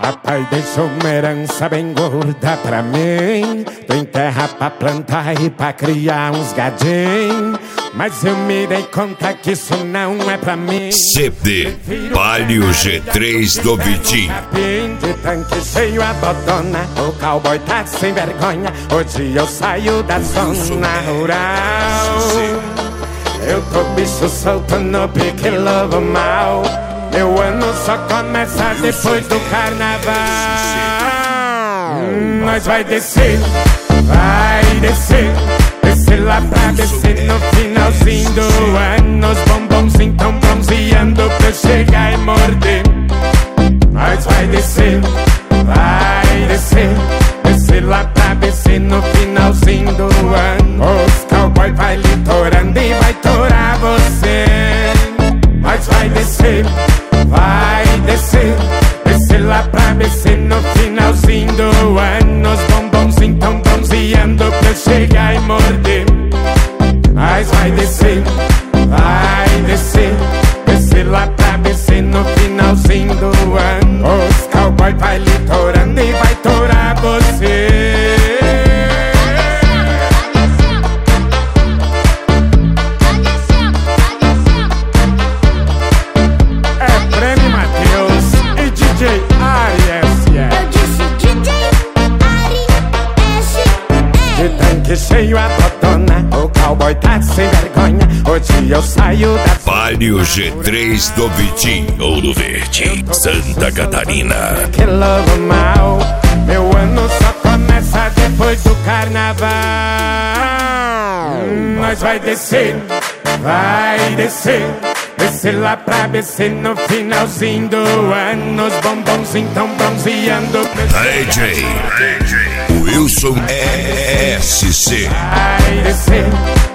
Papai deixou uma herança bem gorda pra mim. Tem terra pra plantar e pra criar uns gadinhos. Mas eu me dei conta que isso não é pra mim. CD Palio G3 do Vitinho. De tanque cheio a botona, o cowboy tá sem vergonha. Hoje eu saio da zona rural. Eu tô bicho solto no pique lobo mal. Meu ano só começa depois do carnaval. Nós vai descer, vai descer. Descer lá pra descer no finalzinho do ano. Os bombonzinhos tão bronzeando pra eu chegar e morder. Nós vai descer, vai descer. Descer lá pra descer no finalzinho do ano. Os cowboy vai litorando e vai torar você. Nós vai descer, vai descer. Descer lá pra descer no finalzinho do ano. Os bombonzinhos tão bronzeando pra eu chegar e morder. Nós vai descer, vai descer. Descer lá pra descer no finalzinho do ano. Os cowboy vai litorando e vai torar você. Que cheio a botona, o cowboy tá sem vergonha. Hoje eu saio da Palio G3 do Vitinho, Ouro Verde, Santa Catarina. Que lobo mal, meu ano só começa depois do carnaval. Nós vai descer, vai descer. Descer lá pra descer no finalzinho do ano. Os bombonzinhos tão bronzeando. DJ Wilson SC. Vai descer,